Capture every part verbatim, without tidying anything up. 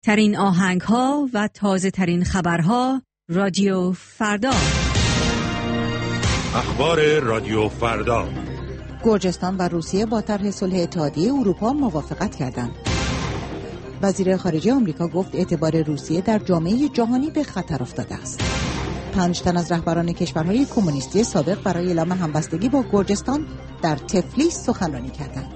ترین آهنگ ها و تازه ترین خبرها رادیو فردا. اخبار رادیو فردا. گرجستان و روسیه با طرح صلح اتحادیه اروپا موافقت کردند. وزیر خارجه آمریکا گفت اعتبار روسیه در جامعه جهانی به خطر افتاده است. پنج تن از رهبران کشورهای کمونیستی سابق برای اعلام همبستگی با گرجستان در تفلیس سخنرانی کردند.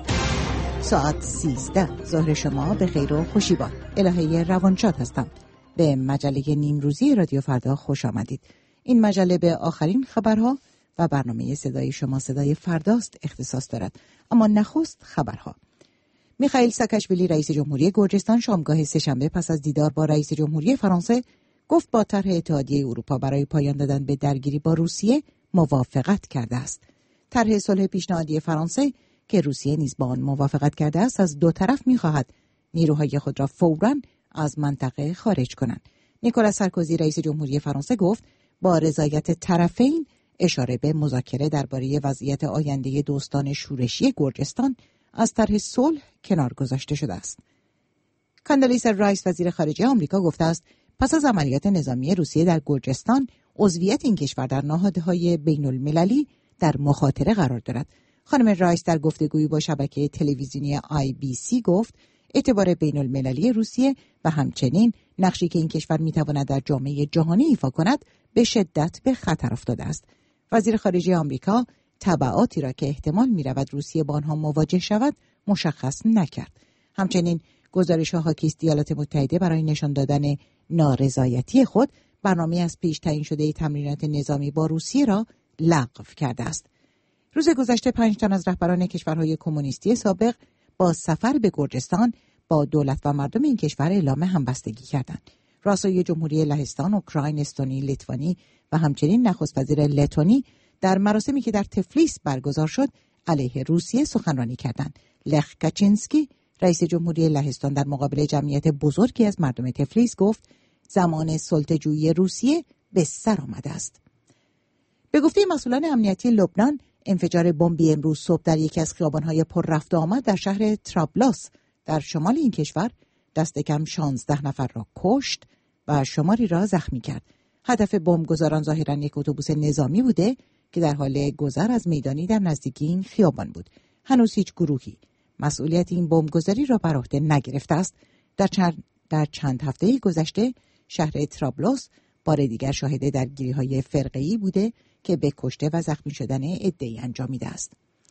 ساعت سیزده ظهر شما به خیر و خوشیبان. الهه روانشاد هستم. به مجله نیمروزی رادیو فردا خوش آمدید. این مجله به آخرین خبرها و برنامه صدای شما صدای فرداست اختصاص دارد. اما نخست خبرها. میخائیل ساکاشویلی رئیس جمهوری گرجستان شامگاه سه‌شنبه پس از دیدار با رئیس جمهوری فرانسه گفت با طرح اتحادیه اروپا برای پایان دادن به درگیری با روسیه موافقت کرده است. طرح صلح پیشنهادی فرانسه که روسیه نیز با آن موافقت کرده است از دو طرف می‌خواهد نیروهای خود را فوراً از منطقه خارج کنند. نیکولاس سارکوزی رئیس جمهوری فرانسه گفت با رضایت طرفین اشاره به مذاکره درباره وضعیت آینده دوستان شورشی گرجستان از طرح صلح کنار گذاشته شده است. کاندالیسا رایس وزیر خارجه آمریکا گفته است پس از عملیات نظامی روسیه در گرجستان عضویت این کشور در نهادهای بین‌المللی در مخاطره قرار دارد. خانم رایس در گفتگویی با شبکه تلویزیونی آی بی سی گفت اعتبار بین‌المللی روسیه و همچنین نقشی که این کشور میتواند در جامعه جهانی ایفا کند به شدت به خطر افتاده است. وزیر خارجه آمریکا تبعاتی را که احتمال می‌رود روسیه با آنها مواجه شود مشخص نکرد. همچنین گزارش‌ها حاکی است ایالات متحده برای نشان دادن نارضایتی خود برنامه از پیش تعیین شده تمرینات نظامی با روسیه را لغو کرده است. روز گذشته پنج تن از رهبران کشورهای کمونیستی سابق با سفر به گرجستان با دولت و مردم این کشور اعلام همبستگی کردند. رؤسای جمهوری لهستان، اوکراین، استونی، لیتوانی و همچنین نخست وزیر لتونی در مراسمی که در تفلیس برگزار شد علیه روسیه سخنرانی کردند. لخ کاچینسکی رئیس جمهوری لهستان در مقابل جمعیت بزرگی از مردم تفلیس گفت زمان سلطه‌جویی روسیه به سر آمده است. به گفته مسئولان امنیتی لبنان انفجار بمبی امروز صبح در یکی از خیابان‌های پر رفت و آمد در شهر ترابلاس در شمال این کشور دست کم شانزده نفر را کشت و شماری را زخمی کرد. هدف بمبگذاران ظاهراً یک اتوبوس نظامی بوده که در حال گذر از میدانی در نزدیکی این خیابان بود. هنوز هیچ گروهی مسئولیت این بمبگذاری را بر عهده نگرفته است. در چند در چند هفته گذشته شهر ترابلس بار دیگر شاهد درگیری‌های فرقه‌ای بوده که به کشته و زخمی شدن عده‌ای انجامیده است.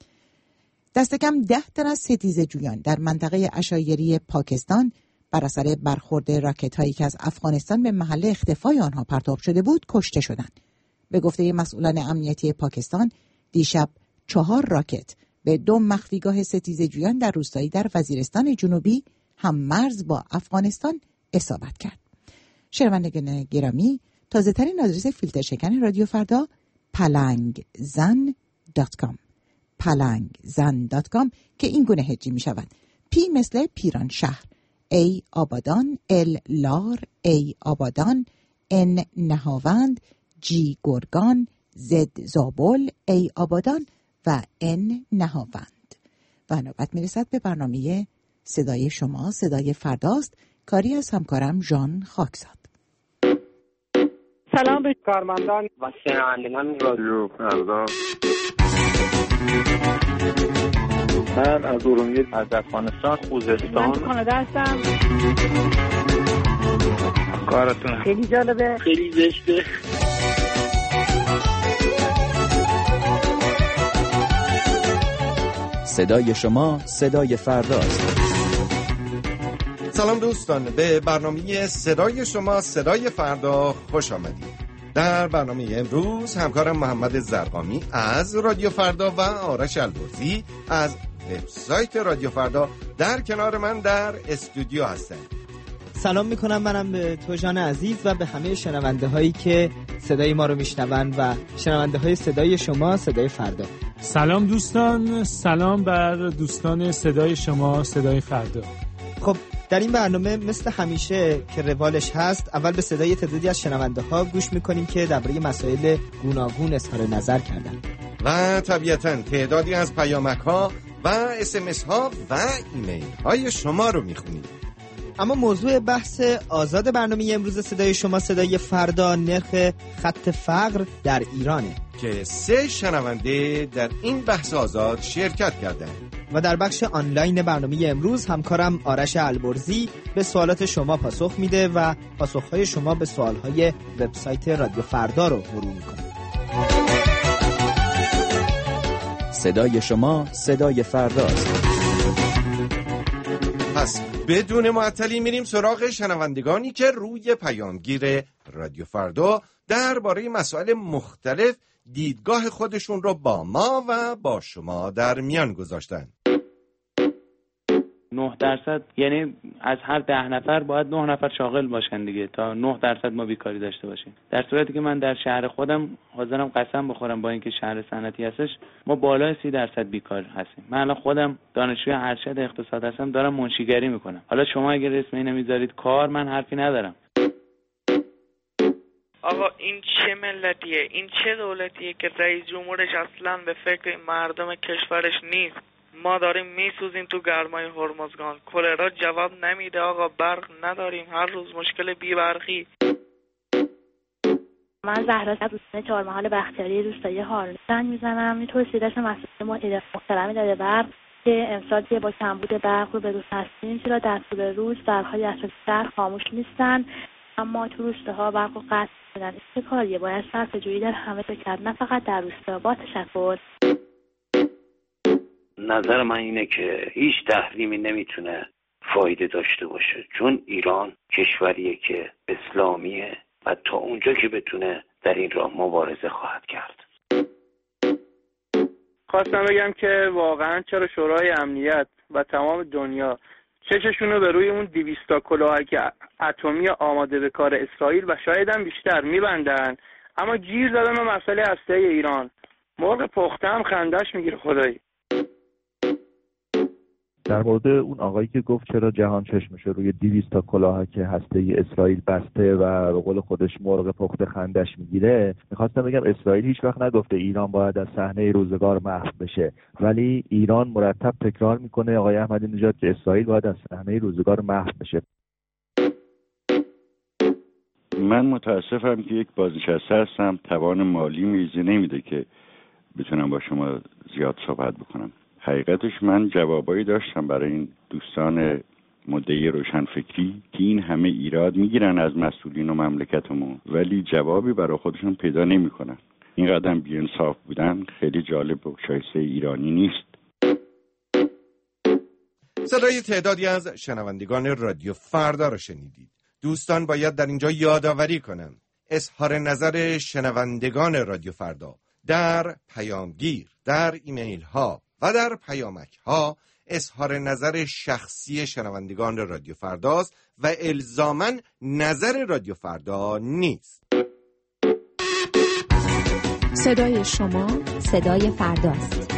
دست کم ده تن از ستیزجویان در منطقه عشایری پاکستان بر اثر برخورد راکت‌هایی که از افغانستان به محل اختفای آنها پرتاب شده بود کشته شدند. به گفته مسئولان امنیتی پاکستان دیشب چهار راکت به دو مخفیگاه ستیزجویان در روستایی در وزیرستان جنوبی هم مرز با افغانستان اصابت کرد. شنوندگان گرامی، تازه ترین آدرس فیلتر شکن رادیو فردا پلنگ زن دات کام پلنگ زن دات کام که این گونه هجی می شود. پی مثل پیران شهر، ای آبادان، ال لار، ای آبادان، ان نهاوند، جی گرگان، زد زابل، ای آبادان و ان نهاوند. و نوبت می رسد به برنامه صدای شما صدای فرداست، کاری از همکارم ژان خاکزاد. سلام به کارمندان و شنوندگان رادیو فردا. من از ارومیه از افغانستان خوزستان من کانادا هستم. کارتون خیلی جالبه، خیلی زشته. صدای شما صدای فرداست. سلام دوستان، به برنامه صدای شما صدای فردا خوش آمدید. در برنامه امروز همکارم محمد زرقامی از رادیو فردا و آرش البرزی از وبسایت رادیو فردا در کنار من در استودیو هستند. سلام میکنم منم به تو جان عزیز و به همه شنونده هایی که صدای ما رو میشنوند و شنونده های صدای شما صدای فردا. سلام دوستان، سلام بر دوستان صدای شما صدای فردا. خب در این برنامه مثل همیشه که روالش هست اول به صدای تعدادی از شنونده ها گوش میکنیم که درباره مسائل گوناگون اظهار نظر کردن و طبیعتاً تعدادی از پیامک ها و اس ام اس ها و ایمیل های شما رو میخونیم. اما موضوع بحث آزاد برنامه امروز صدای شما صدای فردا نرخ خط فقر در ایرانه که سه شنونده در این بحث آزاد شرکت کردند. و در بخش آنلاین برنامه امروز همکارم آرش البرزی به سوالات شما پاسخ میده و پاسخهای شما به سوالهای وبسایت رادیو فردا رو مرور میکنه. صدای شما صدای فرداست. پس بدون معطلی میریم سراغ شنوندگانی که روی پیامگیر رادیو فردا درباره مسائل مختلف دیدگاه خودشون رو با ما و با شما در میان گذاشتن. نه درصد یعنی از هر ده نفر باید نه نفر شاغل باشن دیگه تا نه درصد ما بیکاری داشته باشیم. در صورتی که من در شهر خودم حاضرم قسم بخورم با اینکه شهر صنعتی هستش ما بالای سی درصد بیکار هستیم. من الان خودم دانشجوی ارشد اقتصاد هستم، دارم منشیگری میکنم. حالا شما اگه اسم اینو میذارید کار، من حرفی ندارم. آقا این چه ملتیه؟ این چه دولتیه که رئیس جمهورش اصلا به فکر مردم کشورش نیست؟ ما داریم میسوزیم تو گرمای هرمزگان. کلرا جواب نمیده آقا، برق نداریم، هر روز مشکل بی برقی. من زهرا دوستان چهار محال بختیاری روستایی هارون زنگ میزنم. میتونستید اسم مسئول مدیر محترمی داره برق که امسال با کمبود برق رو به روز هستیم، چرا در طول روز برق‌های اساسی شهر خاموش نیستن اما تو روستاها برق رو قطع می‌کنن. چه کاریه؟ باید صرفه‌جویی در همه کرد، نه فقط در روستا. با تشکر. نظر من اینه که هیچ تحریمی نمیتونه فایده داشته باشه، چون ایران کشوریه که اسلامیه و تا اونجا که بتونه در این راه مبارزه خواهد کرد. خواستم بگم که واقعا چرا شورای امنیت و تمام دنیا چششونو به روی اون دویستا کلاهک اتمی آماده به کار اسرائیل و شاید هم بیشتر میبندن، اما گیر دادن به مسئله هسته‌ای ایران. مرغ پخته هم خندش میگیره خدایی. در مورد اون آقایی که گفت چرا جهان چشمش روی دویست تا کلاهک هسته‌ای اسرائیل بسته و به قول خودش مرغ پخته خندش میگیره، میخواستم بگم اسرائیل هیچ وقت نگفته ایران باید از صحنه روزگار محو بشه، ولی ایران مرتب تکرار میکنه آقای احمدی نژاد که اسرائیل باید از صحنه روزگار محو بشه. من متاسفم که یک بازنشسته هستم، توان مالی میزی نمیده که بتونم با شما زیاد صحبت بکنم. حقیقتش من جوابایی داشتم برای این دوستان مدعی روشنفکری که این همه ایراد میگیرن از مسئولین و مملکتمون ولی جوابی برای خودشون پیدا نمیکنن. این قدم بی‌انصاف بودن خیلی جالب و شایسته ایرانی نیست. صدای تعدادی از شنوندگان رادیو فردا را شنیدید. دوستان باید در اینجا یادآوری کنم اظهار نظر شنوندگان رادیو فردا در پیامگیر، در ایمیل ها و در پیامک ها اظهار نظر شخصی شنوندگان رادیو فرداست و الزاماً نظر رادیو فردا نیست. صدای شما صدای فرداست.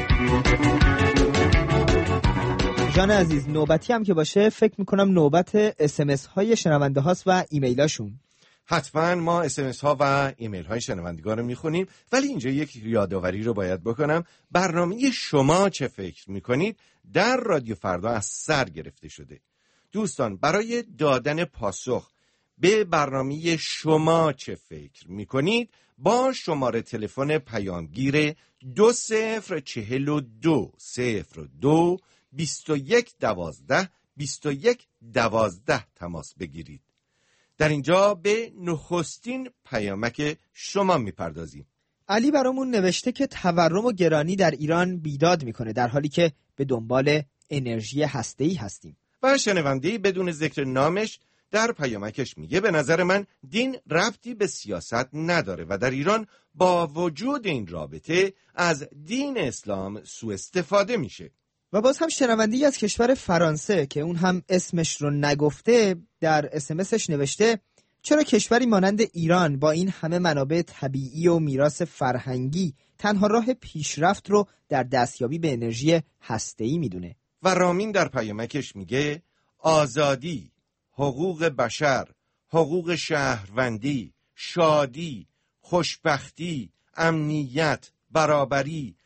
جان عزیز، نوبتی هم که باشه فکر میکنم نوبت اس ام اس های شنونده هاست و ایمیلاشون. حتما ما اس ام اس ها و ایمیل های شنوندگان رو میخونیم، ولی اینجا یک یادآوری رو باید بکنم. برنامه شما چه فکر میکنید در رادیو فردا از سر گرفته شده. دوستان برای دادن پاسخ به برنامه شما چه فکر میکنید با شماره تلفن پیامگیر دو صفر چهل و دو صفر دو بیست و یک دوازده بیست و یک دوازده تماس بگیرید. در اینجا به نخستین پیامک شما میپردازیم. علی برامون نوشته که تورم و گرانی در ایران بیداد میکنه در حالی که به دنبال انرژی هسته‌ای هستیم. و شنونده‌ای بدون ذکر نامش در پیامکش میگه به نظر من دین ربطی به سیاست نداره و در ایران با وجود این رابطه از دین اسلام سوء استفاده میشه. و باز هم شنونده‌ای از کشور فرانسه که اون هم اسمش رو نگفته در اس ام اسش نوشته چرا کشوری مانند ایران با این همه منابع طبیعی و میراث فرهنگی تنها راه پیشرفت رو در دستیابی به انرژی هسته‌ای میدونه. و رامین در پیامکش میگه آزادی، حقوق بشر، حقوق شهروندی، شادی، خوشبختی، امنیت، برابری،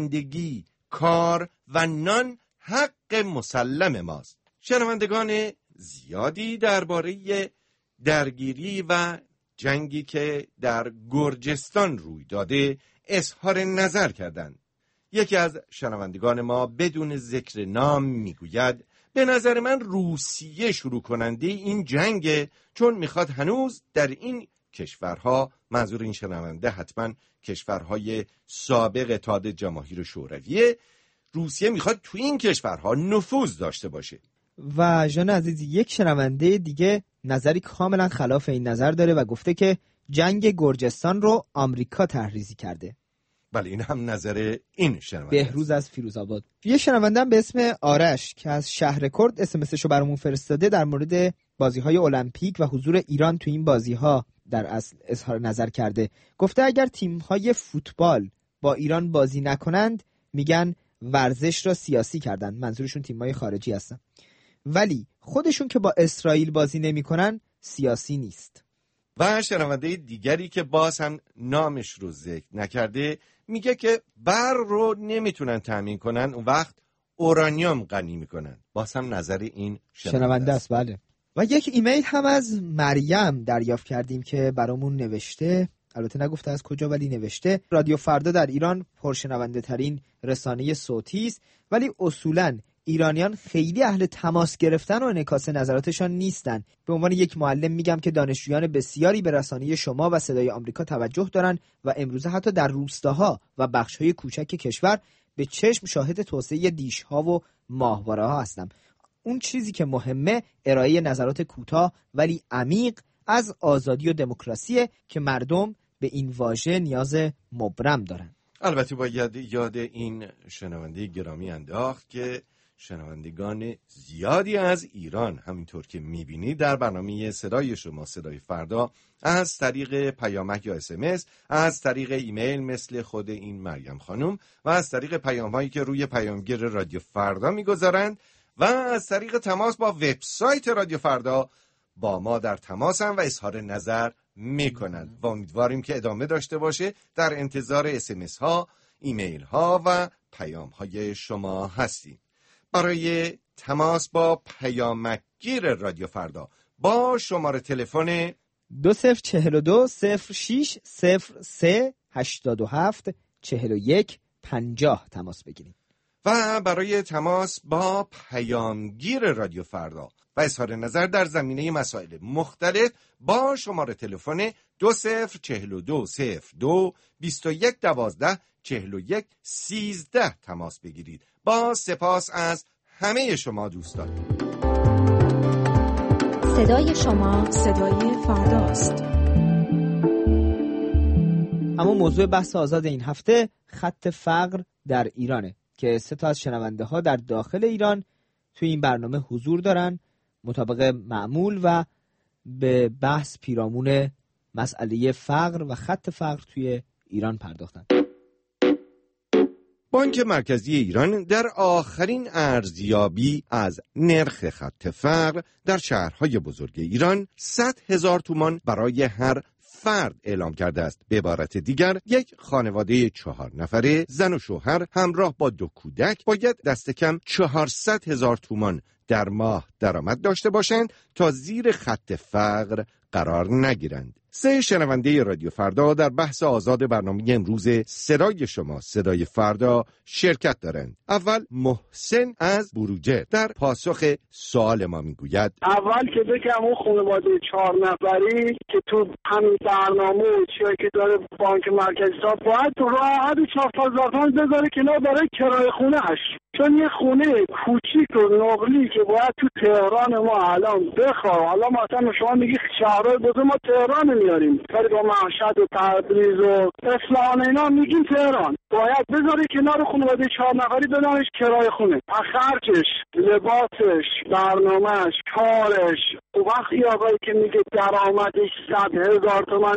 زندگی، کار و نان حق مسلم ماست. شنوندگان زیادی درباره درگیری و جنگی که در گرجستان روی داده اظهار نظر کردند. یکی از شنوندگان ما بدون ذکر نام میگوید به نظر من روسیه شروع کننده این جنگه، چون میخواد هنوز در این کشورها، منظور این شنونده حتما کشورهای سابق اتحاد جماهیر شورویه، روسیه میخواد تو این کشورها نفوذ داشته باشه. و جان عزیز، یک شنونده دیگه نظری کاملا خلاف این نظر داره و گفته که جنگ گرجستان رو آمریکا تحریزی کرده. بله، این هم نظر این شنونده بهروز از فیروزآباد. یه شنونده به اسم آرش که از شهر کرد اسمسشو برامون فرستاده در مورد بازی‌های المپیک و حضور ایران تو این بازی‌ها در اصل اظهار نظر کرده. گفته اگر تیم‌های فوتبال با ایران بازی نکنند میگن ورزش را سیاسی کردن، منظورشون تیم‌های خارجی هستن، ولی خودشون که با اسرائیل بازی نمی‌کنن سیاسی نیست. و شنونده دیگری که باز هم نامش رو ذکر نکرده میگه که برق رو نمیتونن تامین کنن، اون وقت اورانیوم غنی میکنن. باز هم نظر این شنونده, شنونده است. بله. و یک ایمیل هم از مریم دریافت کردیم که برامون نوشته، البته نگفته از کجا ولی نوشته رادیو فردا در ایران پرشنونده ترین رسانه صوتی است، ولی اصولاً ایرانیان خیلی اهل تماس گرفتن و انعکاس نظراتشان نیستن. به عنوان یک معلم میگم که دانشجویان بسیاری به رسانه شما و صدای آمریکا توجه دارن و امروزه حتی در روستاها و بخش‌های کوچک کشور به چشم شاهد توسعه دیش‌ها و ماهواره‌ها هستم. اون چیزی که مهمه ارائه نظرات کوتاه ولی عمیق از آزادی و دموکراسی که مردم به این واژه نیاز مبرم دارن. البته باید یاد این شنونده گرامی انداخت که شنوندگان زیادی از ایران همینطور که میبینید در برنامه صدای شما صدای فردا از طریق پیامک یا اسمس، از طریق ایمیل مثل خود این مریم خانم و از طریق پیام‌هایی که روی پیامگیر رادیو فردا میگذارند و از طریق تماس با وبسایت رادیو فردا با ما در تماسن و اظهار نظر میکنند و امیدواریم که ادامه داشته باشه. در انتظار اسمس ها، ایمیل ها و پیام های شما هستیم. برای تماس با پیامگیر رادیو فردا با شماره تلفن دو صفر چهل و دو صفر شش صفر سه هشتاد و هفت چهل و یک پنجاه تماس بگیرید و برای تماس با پیامگیر رادیو فردا و اظهار نظر در زمینه مسائل مختلف با شماره تلفن دو صفر چهل و دو صفر دو بیست و یک دوازده چهل و یک سیزده تماس بگیرید. با سپاس از همه شما دوستان. صدای شما صدای فرداست. اما موضوع بحث آزاد این هفته خط فقر در ایرانه که سه تا از شنونده ها در داخل ایران توی این برنامه حضور دارن مطابق معمول و به بحث پیرامون مسئله فقر و خط فقر توی ایران پرداختن. بانک مرکزی ایران در آخرین ارزیابی از نرخ خط فقر در شهرهای بزرگ ایران صد هزار تومان برای هر فرد اعلام کرده است. به عبارت دیگر یک خانواده چهار نفره زن و شوهر همراه با دو کودک باید دست کم چهارصد هزار تومان در ماه درآمد داشته باشند تا زیر خط فقر قرار نگیرند. سه شنونده رادیو فردا در بحث آزاد برنامه امروز صدای شما صدای فردا شرکت دارند. اول محسن از بروجه در پاسخ سوال ما میگوید اول که بگم اون خانواده چهار نفری که تو همین برنامه چیه که داره بانک مرکزی صاحب باید راحت چهار هزار تومان بذاره کنار برای کرایه خونه‌اش، چون یه خونه کوچیک و نقلی که باید تو تهران ما الان بخواه، حالا مثلا شما میگی شهرهای بزرگ ما تهران میاریم کاری با مشهد و تبریز و اصفهان اینا میگیم تهران، باید بذاره کنار خانواده چهار نفری بدنش کرایه خونه، خرجش، لباسش، برنامهش، کارش. و وقتی آقایی که میگه درآمدش صد هزار تومنه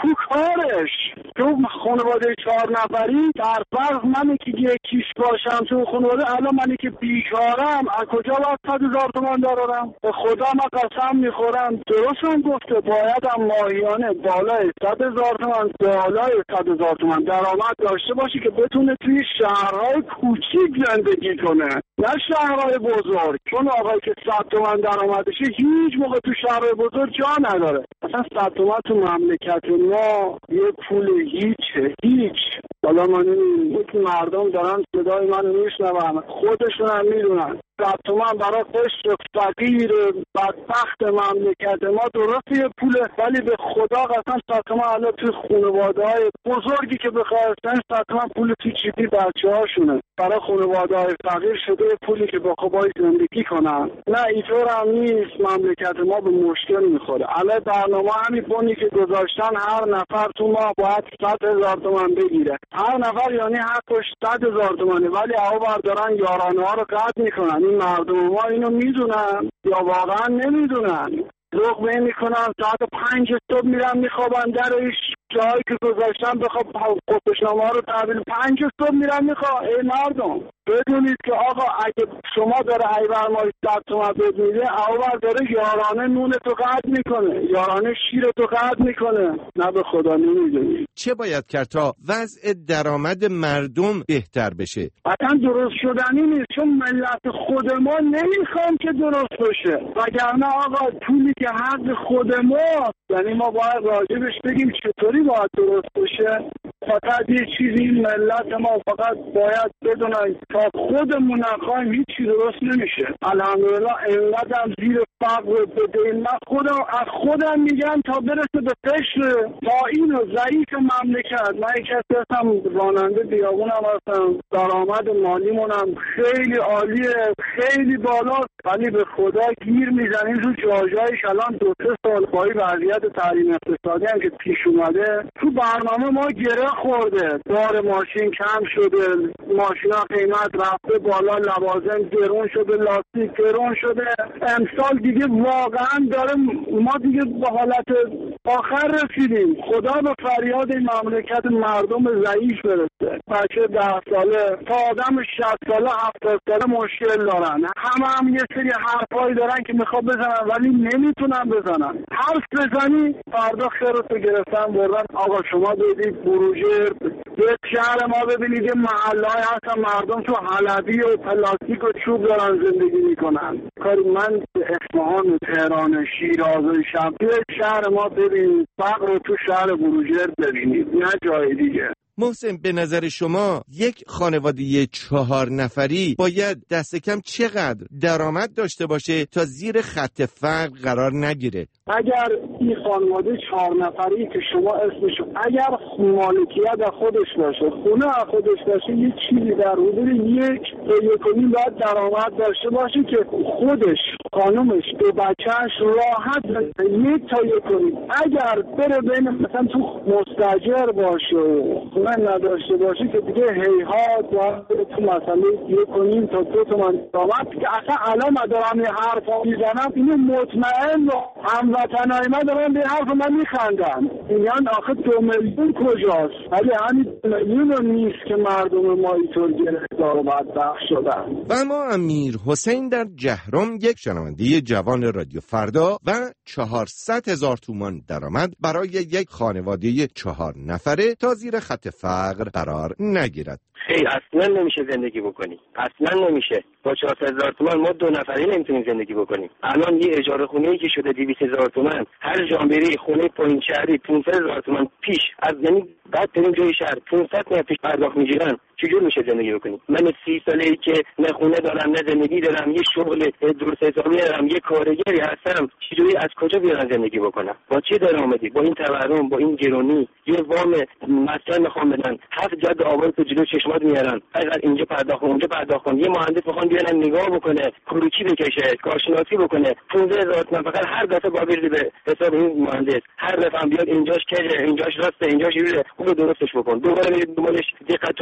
کو کارش. تو خانواده چهار نفری در فرض منی که یکیش باشم تو خانواده، الان منی که بیکارم از کجا باید صد هزار تومان دارم؟ به خدا من قسم میخورم درست هم گفته باید هم ماهیانه بالای صد هزار تومان بالای صد هزار تومان درآمد داشته باشی که بتونه توی شهرهای کوچیک زندگی کنه، نه شهرهای بزرگ. چون آقایی که صد تومان درآمدشه هیچ موقع تو شهرهای بزرگ جا نداره. اصلا صد تومان تو مملکت ما یه پول هیچه، هیچ. حالا من این مردم دارن صدای منو میشنون، خودشون هم میدونن صد تومان برای قشر فقیر بدبخت مملکت ما درست یه پوله، ولی به خدا قسم صد تومان الان توی خانواده های بزرگی که بخواستن صد تومان پول توی چیپی بچه هاشونه، برای خانواده های فقیر شده پولی که با خوبای زندگی کنن. نه اینطور هم نیست، مملکت ما به مشکل میخوره. الان برنامه همین بونی که گذاشتن هر نفر تو ما باید صد هزار تومان بگیره، هر نفر یعنی حقش صد هزار تومانه، ولی اوبر دارن یارانه ها رو قطع میکنن. این مردم ما اینو میدونن یا واقعا نمیدونن؟ لقمه میکنن ساعت پنج صبح میرن میخوابن درش، جایی که گذاشتن بخواب خودشنامه ها رو تحویل پنج صبح میرن میخواب. ای مردم بدونید که آقا اگه شما داره ایور ماهی صد تومن بد میده، اوبر داره یارانه نون تو قطع میکنه، یارانه شیر تو قطع میکنه. نه به خدا نمیدونید چه باید کرد تا وضع درآمد مردم بهتر بشه؟ اصلا درست شدنی نیست، چون ملت خود ما نمیخوام که درست بشه، وگرنه آقا پولی که حق خود ما، یعنی ما باید راجبش بگیم چطوری باید درست بشه. فقط یه چیزی ملت ما فقط باید بدونن تا خودمون نخواهیم هیچ چیز درست نمیشه. الحمدلله اینقدر زیر فقر بده، من خودم از خودم میگم تا برسه به قشر پایین و ضعیف مملکت. من یک کسی هستم راننده بیابونم هستم، درآمد مالیمونم خیلی عالیه، خیلی بالاست، ولی به خدا گیر میزنیم تو جاجایش. الان دو سه سال با این وضعیت تعلیم اقتصادی هم که پیش اومده تو برنامه ما گره خورده، بار ماشین کم شده، ماشینا قیمت رفته بالا، لوازم گرون شده، لاستیک گرون شده. امسال دیگه واقعا داره ما دیگه به حالت آخر رسیدیم. خدا به فریاد این مملکت مردم ضعیف برسه. بچه ده ساله تا آدم شصت ساله هفتاد ساله مشکل دارن، همه هم یه سری حرفایی دارن که میخواد بزنن ولی نمیتونن بزنن. حرف بزنی فردا خیرتو گرفتن بردن. آقا شما دیدید بروجر به شهر ما ببینید یه محله‌ای هستن مردم تو حلبی و پلاستیک و چوب دارن زندگی میکنن. کاری من اصفهان و تهران و شیراز و شمسی شهر ما ببینید، فقر رو تو شهر بروجر ببینید، نه جای دیگه. محسن به نظر شما یک خانواده چهار نفری باید دست کم چقدر درآمد داشته باشه تا زیر خط فقر قرار نگیره؟ اگر این خانواده چهار نفری که شما اسمشو، اگر مالکیت از خودش باشه، خونه از خودش باشه، یه چیزی در حدود یک تا یک و نیم باید درآمد داشته باشه که خودش، خانومش، دو بچهش راحت یک تا یک و نیم. اگر بره بین مثلا تو مستاجر باشه خونه نداشته باشه که دیگه هیهات باید تو مسئله یک و نیم تا دو تومن درآمد که اصلا الان من دارم یه حرفا میزنم اینو مطمئن هموطنای من دارن به حرف من میخندن. میگن آخه دو میلیون کجاست؟ ولی همین دو میلیون نیست که مردم ما اینطور گرفتار و بدبخت شدن. و اما امیر حسین در جهرم یک شنونده جوان رادیو فردا و چهارصد هزار تومان درآمد برای یک خانواده چهار نفره تا زیر خط فقر قرار نگیرد. خیلی اصلا نمیشه زندگی بکنی، اصلا نمیشه. با چهارصد هزار تومان ما دو نفری نمیتونیم زندگی بکنیم. الان یه اجاره خونه‌ای که شده دویست هزار تومان، هر جانبری خونه پایین شهری پانصد هزار تومان پیش از، یعنی بعد بریم جای شهر پانصد میلیون پیش پرداخت میگیرن. چجور میشه زندگی بکنیم؟ من سی ساله ای که نه خونه دارم نه زندگی دارم، یه شغل درست حسابی دارم، یه کارگری هستم، چجوری از کجا بیارم زندگی بکنم؟ با چه درآمدی؟ با این تورم، با این گرونی، یه وام مسکن میخوام بدن، هفت جد آباد تو جلو چشمات میارن، اگر اینجا پرداخت اونجا پرداخت کن، یه مهندس میخوان بیارن نگاه بکنه، کروکی بکشه، کارشناسی بکنه، پانزده هزار تومان فقط هر دفعه با بریزی به حساب این مهندس. هر دفعه هم بیاد اینجاش کجه، اینجاش راسته، اینجاش جوره، اون رو درستش بکن. دوباره میگه دنبالش دقتون رو بعد دار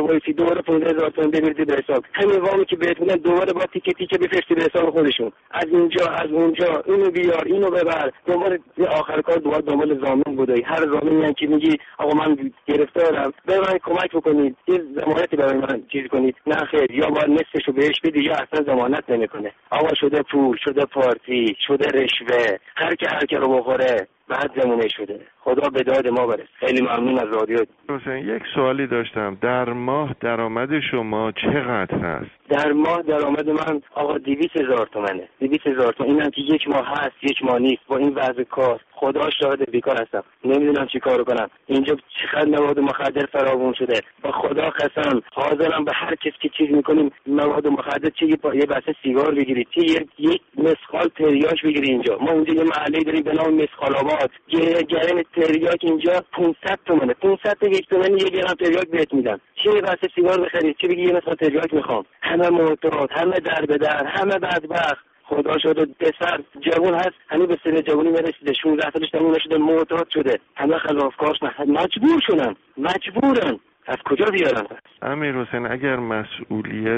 وایسی دوباره پانزده هزار تومان بمیرید به حساب. همین وامی که بهت میدن دوباره با تیکه تیکه بفرستی به حساب خودشون. از اینجا از اونجا اینو بیار اینو ببر. دنبال آخر کار دوباره دنبال زامن بودی. هر زامنی که میگی آقا من گرفتارم به من کمک بکنید، یه ضمانتی برای من چیز کنید. نه خیر، یا باید نصفشو بهش بدی یا اصلا ضمانت نمیکنه. آقا شده پول، شده پارتی، شده رشوه، هر کی هر کی رو بخوره بعد زمونه شده. خدا به داد ما برسه. خیلی ممنون از رادیو. حسین یک سوالی داشتم، در ماه درآمد شما چقدر هست؟ در ماه درآمد من آقا دویست هزار تومنه. دویست هزار تومن. اینم که یک ماه هست یک ماه نیست. با این وضع کار خدا شاهد بیکار هستم، نمیدونم چی کارو کنم. اینجا چقدر مواد مخدر فراوون شده. با خدا قسم حاضرم به هر کس که چیز میکنیم مواد مخدر چه یه بسته سیگار بگیرید، چه یک مسخال تریاک بگیرید. اینجا ما اونجا یه محله داریم به نام مسخال آباد، یه گرم تریاک اینجا پانصد تومنه. پانصد تا یک تومن یه گرم تریاک بهت میدم. چه یه بسته سیگار بخرید، چه بگی یه مسخال تریاک میخوام. همه معتاد، همه در به در، همه بدبخت. خدا شده پسر جوان هست هنوز به سن جوانی نرسیده، شانزده سالش تموم نشده، معتاد شده. همه خلافکار مجبور شدن، مجبورن. از کجا بیارن؟ امیر حسین، اگر مسئولیت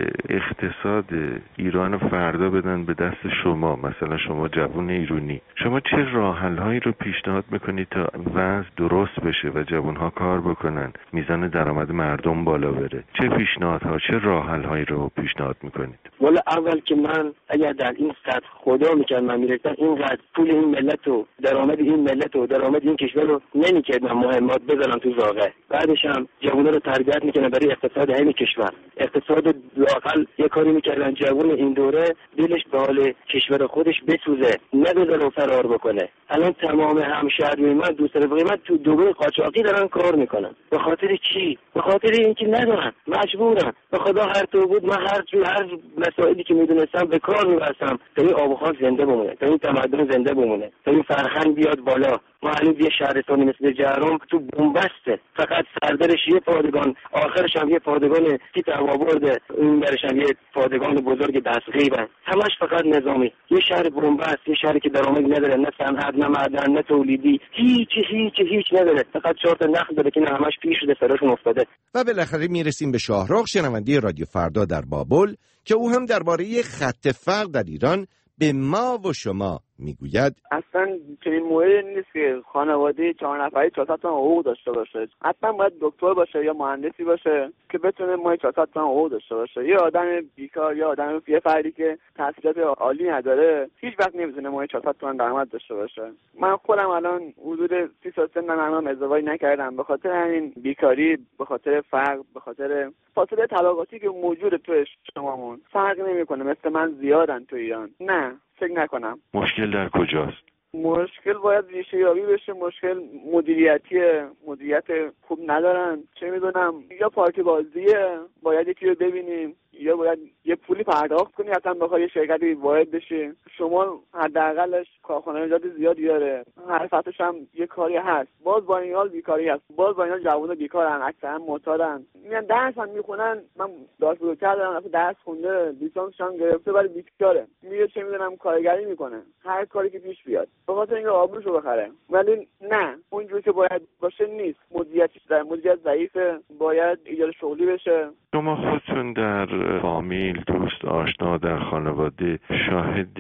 اقتصاد ایران فردا بدن به دست شما، مثلا شما جوان ایرانی، شما چه راه حل‌هایی رو پیشنهاد میکنید تا وضع درست بشه و جوان‌ها کار بکنن، میزان درآمد مردم بالا بره؟ چه پیشنهادها، چه راه حل‌هایی رو پیشنهاد میکنید؟ والا اول که من اگر در این سطح خدا میکرد من میرسم، اینقدر پول این ملت و درآمد این ملت و درآمد این کشور رو نمیکردم مهمات بذارم تو زاغه. بعدش هم جوونا رو تربیت میکنه برای اقتصاد همین کشور. اقتصاد لااقل یه کاری میکردن جوون این دوره دلش به حال کشور خودش بسوزه، نذاره فرار بکنه. الان تمام همشهریای من دوست رفیقای من تو دبی قاچاقی دارن کار میکنن. به خاطر چی؟ به خاطر اینکه ندارن، مجبورن. به خدا هر تو بود من هر جو هر مسائلی که میدونستم به کار میبرسم تا این آب و خاک زنده بمونه، تا این تمدن زنده بمونه، تا این فرهنگ بیاد بالا. ما هنوز یه شهرستانی مثل جهرم تو بنبسته، فقط سردرش یه پادگان، آخرش هم یه پادگان تیپ هوابرد، این برش هم یه پادگان بزرگ دستغیبن. همش فقط نظامی. یه شهر بنبست، یه شهری که درآمدی نداره، نه صنعت، نه معدن، نه تولیدی، هیچ هیچ هیچ نداره. فقط چهار تا نخل داره که نه همش پیر شده، سرشون افتاده. و بالاخره میرسیم به شاهرخ، شنونده رادیو فردا در بابل، که او هم درباره خط فقر در ایران به ما و شما میگوید. اصلا چنین موردی نیست که خانواده چهار نفری چهارصد تومن حقوق داشته باشه. حتما باید دکتر باشه یا مهندسی باشه که بتونه ماهی چهارصد تومن حقوق داشته باشه. یه آدم بیکار یا آدم یه فردی که تحصیلات عالی نداره هیچ وقت نمیتونه ماهی چهارصد تومن درآمد داشته باشه. من خودم الان حدود سی سال سنم، الان ازدواج نکردم به خاطر همین بیکاری، به خاطر فقر، به خاطر فاصله طبقاتی که موجود تو اجتماعمون. فرق نمیکنه مثل من زیادن تو ایران. نه، فکر نکنم. مشکل در کجاست؟ مشکل باید ریشه یابی بشه. مشکل مدیریتیه، مدیریت خوب ندارن. چه میدونم، یا پارتی بازیه، باید یکی رو ببینیم، یا باید یه پولی پرداخت کنی اصلا بخوای یه شرکتی وارد بشی. شما حداقلش کارخانه نجات زیادی داره، هر سطحش هم یه کاری هست. باز با این حال بیکاری هست، باز با این حال جوونا بیکارن، اکثرا معتادن. میان درس هم میخونن. من دانش بزرگتر دارم، اصلا درس خونده، لیسانسش هم گرفته ولی بیکاره. میگه چه میدونم کارگری میکنه، هر کاری که پیش بیاد به خاطر اینکه آبروشو بخره. ولی نه، اونجوری که باید باشه نیست. مدیریت در مدیریت ضعیفه، باید ایجاد شغلی بشه. شما خودتون در فامیل، دوست، آشنا، در خانواده شاهد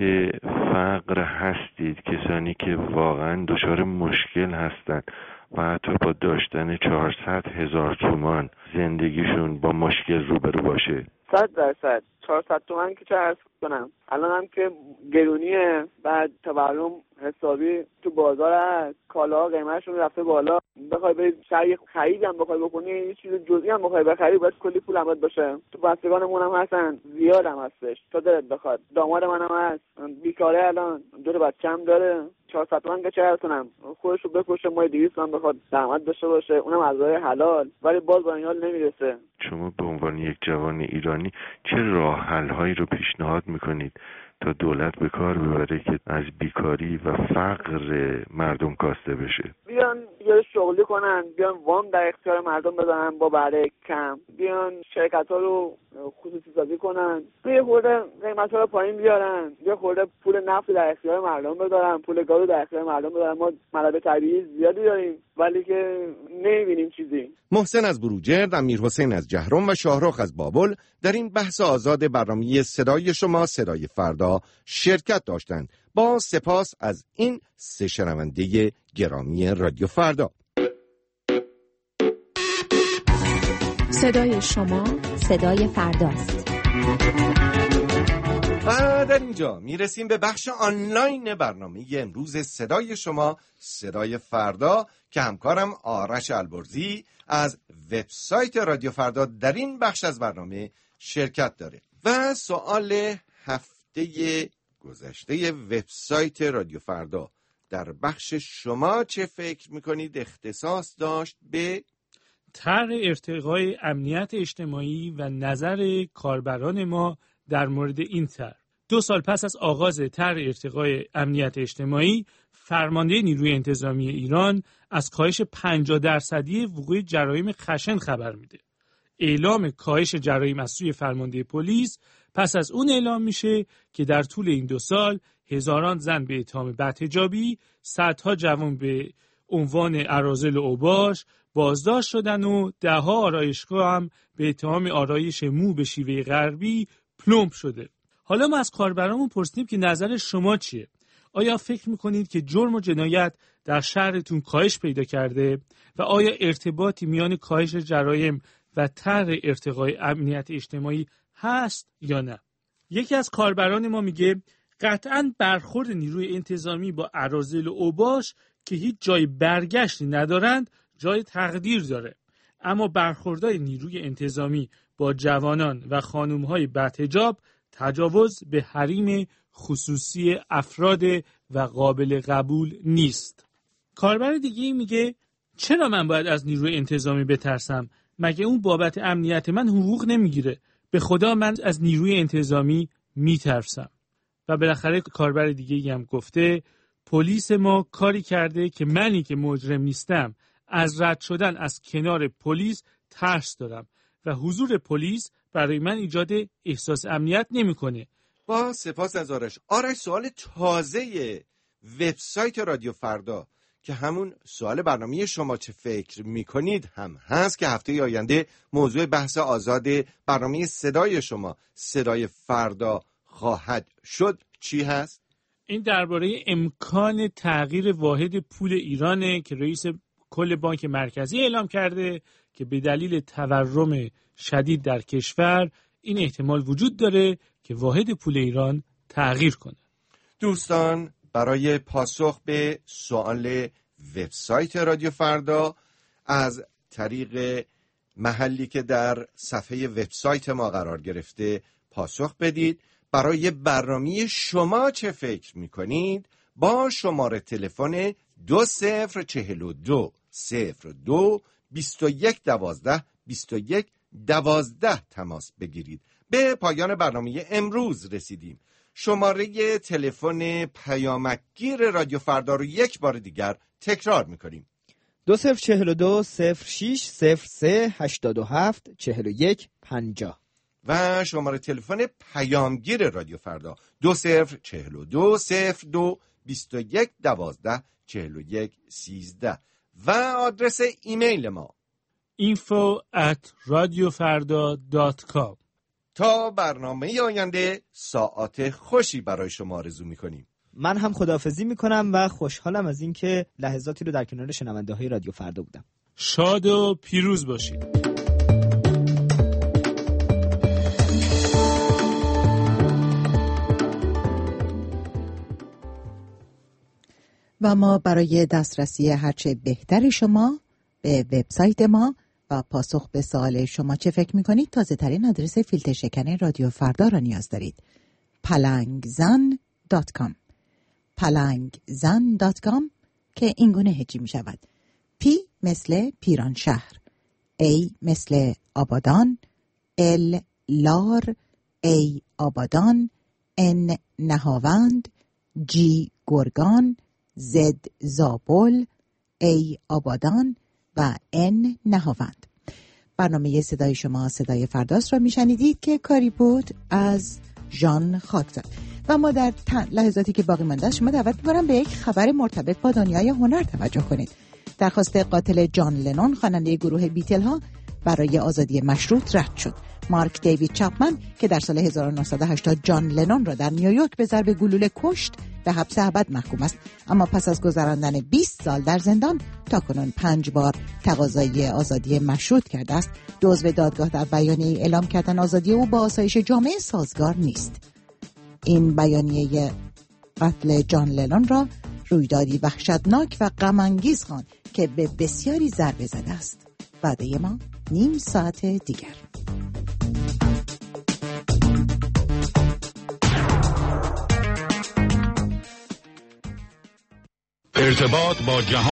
فقر هستید؟ کسانی که واقعا دچار مشکل هستند و حتی با داشتن چهارصد هزار تومان زندگیشون با مشکل روبرو باشه؟ صد درصد. چهارصد تومن که چه عرض کنم، الان هم که گرونیه، بعد تورم حسابی تو بازار هست، کالاها قیمتشون رفته بالا. بخوای برید شهر خرید هم بخوای بکنی، یه چیز جزئی هم بخوای بخری، باید کلی پول هم باشه. تو بستگانمون هم هستن، زیاد هم هستش تا دلت بخواد. داماد منم هست بیکاره، الان دو تا بچه‌م داره. چهارصد تومن که چه عرض کنم، خودش رو بکشه، ماه دویست تومن بخواد درآمد داشته باشه، اونم از راه حلال، ولی باز با این حال نمیرسه. شما به عنوان یک جوان ایرانی چه راه حل‌هایی رو پیشنهاد میکنید تا دولت به کار ببره که از بیکاری و فقر مردم کاسته بشه؟ بیان یه شغلی کنن، بیان وام در اختیار مردم بذارن با بهره کم، بیان شرکت‌ها رو خصوصی سازی کنن، یه خورده قیمت‌ها رو پایین بیارن، یه خورده پول نفت در اختیار مردم بذارن، پول گاز در اختیار مردم بذارن. ما منابع طبیعی زیادی داریم ولی که نمی‌بینیم چیزی. محسن از بروجرد، امیرحسین از جهرم و شاهرخ از بابل در این بحث آزاد برنامه صدای شما صدای فردا شرکت داشتند. با سپاس از این سه شنونده گرامی رادیو فردا. صدای شما صدای فرداست. و در اینجا میرسیم به بخش آنلاین برنامه امروز صدای شما صدای فردا که همکارم آرش البرزی از وبسایت رادیو فردا در این بخش از برنامه شرکت داره. و سوال هفته گذشته وبسایت رادیو فردا در بخش شما چه فکر میکنید اختصاص داشت به طرح ارتقای امنیت اجتماعی و نظر کاربران ما در مورد این طرح. دو سال پس از آغاز طرح ارتقای امنیت اجتماعی، فرمانده نیروی انتظامی ایران از کاهش پنجاه درصدی وقوع جرایم خشن خبر میده. اعلام کاهش جرایم از سوی فرمانده پلیس پس از اون اعلام میشه که در طول این دو سال هزاران زن به اتهام بدحجابی، صدها جوان به عنوان اراذل و اوباش بازداشت شدن و دهها آرایشگاه هم به اتهام آرایش مو به شیوه غربی پلمپ شده. حالا ما از کاربرامون پرسیدیم که نظر شما چیه؟ آیا فکر میکنید که جرم و جنایت در شهرتون کاهش پیدا کرده و آیا ارتباطی میان کاهش جرایم و طرح ارتقای امنیت اجتماعی هست یا نه؟ یکی از کاربران ما میگه قطعاً برخورد نیروی انتظامی با اراذل و اوباش که هیچ جای برگشتی ندارند جای تقدیر داره، اما برخوردهای نیروی انتظامی با جوانان و خانم‌های بدحجاب تجاوز به حریم خصوصی افراد و قابل قبول نیست. کاربر دیگه میگه چرا من باید از نیروی انتظامی بترسم؟ مگه اون بابت امنیت من حقوق نمیگیره؟ به خدا من از نیروی انتظامی میترسم. و بالاخره کاربر دیگه هم گفته پلیس ما کاری کرده که منی که مجرم نیستم از رد شدن از کنار پلیس ترس دارم و حضور پلیس برای من ایجاد احساس امنیت نمیکنه. با سپاس از آرش. آرش سوال تازه وبسایت رادیو فردا که همون سوال برنامه شما چه فکر میکنید هم هست که هفته آینده موضوع بحث آزاد برنامه صدای شما صدای فردا خواهد شد. چی هست؟ این درباره امکان تغییر واحد پول ایرانه که رئیس کل بانک مرکزی اعلام کرده که به دلیل تورم شدید در کشور این احتمال وجود داره که واحد پول ایران تغییر کنه. دوستان برای پاسخ به سوال وبسایت رادیو فردا از طریق محلی که در صفحه وبسایت ما قرار گرفته پاسخ بدید. برای برنامه شما چه فکر میکنید؟ با شماره تلفن دو صفر چهل و دو صفر دو بیست و یک دوازده بیست و یک دوازده تماس بگیرید. به پایان برنامه امروز رسیدیم. شماره تلفن پیامکگیر رادیو فردا رو یک بار دیگر تکرار میکنیم. دو صفر چهل و دو صفر شش صفر سه هشتاد و هفت چهل و یک پنجاه و شماره تلفن پیامگیر رادیو فردا دو صفر چهل و دو صفر دو بیست و یک دوازده چهل و یک سیزده و آدرس ایمیل ما info at radiofarda dot com. تا برنامه آینده ساعات خوشی برای شما آرزو می‌کنیم. من هم خداحافظی می‌کنم و خوشحالم از اینکه لحظاتی رو در کنار شنونده‌های رادیو فردا بودم. شاد و پیروز باشید. و ما برای دسترسی هرچه بهتر شما به وبسایت ما و پاسخ به سوال شما چه فکر میکنید تازه ترین آدرس فیلتر شکن رادیو فردا را نیاز دارید. پلنگزن دات کام پلنگزن دات کام که اینگونه هجی می شود. پی مثل پیران شهر، ای مثل آبادان، ال لار، ای آبادان، ان نهاوند، جی گرگان، زد زابل، ای آبادان و ان نهاوند. برنامه صدای شما صدای فرداست را میشنیدید که کاری بود از ژان خاکزاد. و ما در لحظاتی که باقی مانده شما دعوت می‌کنم به یک خبر مرتبط با دنیای هنر توجه کنید. درخواست قاتل جان لنون خواننده گروه بیتل ها برای آزادی مشروط رد شد. مارک دیوید چپمن که در سال هزار و نهصد و هشتاد جان لنون را در نیویورک به ضرب گلوله کشت، به حبس ابد محکوم است، اما پس از گذراندن بیست سال در زندان تاکنون پنج بار تقاضای آزادی مشروط کرده است. عضو دادگاه در بیانیه اعلام کردن آزادی او با آسایش جامعه سازگار نیست. این بیانیه قتل جان لنون را رویدادی وحشتناک و غم انگیز خواند که به بسیاری ضربه زده است. وعده ما نیم ساعت دیگر. ارتباط با جهان